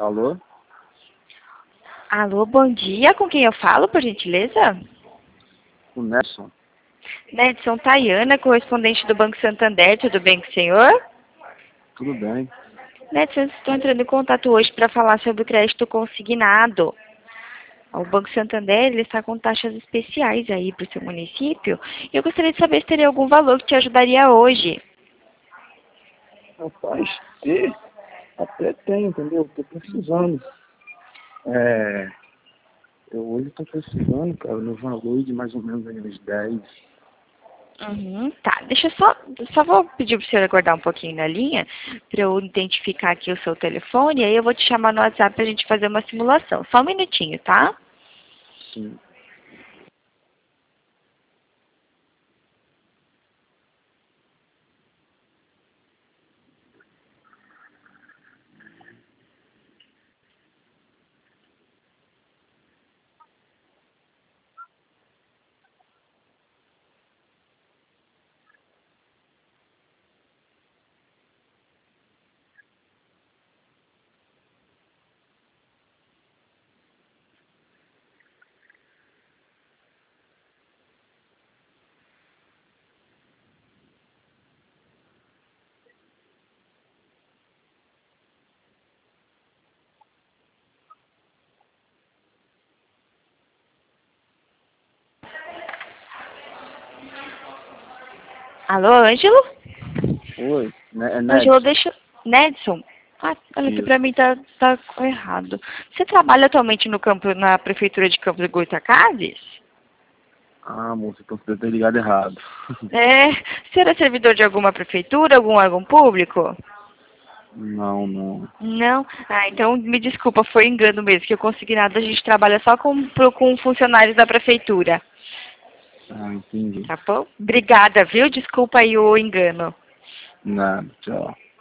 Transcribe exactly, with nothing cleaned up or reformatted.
Alô? Alô, bom dia. Com quem eu falo, por gentileza? O Nelson. Nedson Tayana, correspondente do Banco Santander. Tudo bem com o senhor? Tudo bem? Nedson, estou entrando em contato hoje para falar sobre o crédito consignado. O Banco Santander ele está com taxas especiais aí para o seu município. Eu gostaria de saber se teria algum valor que te ajudaria hoje. Rapaz, ter, até tem, entendeu? Tô precisando. É, eu hoje tô precisando, cara, no valor de mais ou menos aí uns dez. Uhum, tá, deixa eu só, só vou pedir para o senhor aguardar um pouquinho na linha para eu identificar aqui o seu telefone e aí eu vou te chamar no WhatsApp para a gente fazer uma simulação. Só um minutinho, tá? Sim. Alô, Ângelo? Oi, né, é Ângelo, Nedson. deixa... Nedson? Ah, olha aqui pra Isso. mim tá, tá errado. Você trabalha atualmente no campo, na prefeitura de Campos de Goytacazes? Ah, moça, então você deve ter ligado errado. É, você era servidor de alguma prefeitura, algum órgão público? Não, não. Não? Ah, então me desculpa, foi engano mesmo, que eu consegui nada, a gente trabalha só com, pro- com funcionários da prefeitura. Ah, entendi. Tá bom? Obrigada, viu? Desculpa aí o engano. Nada, tchau.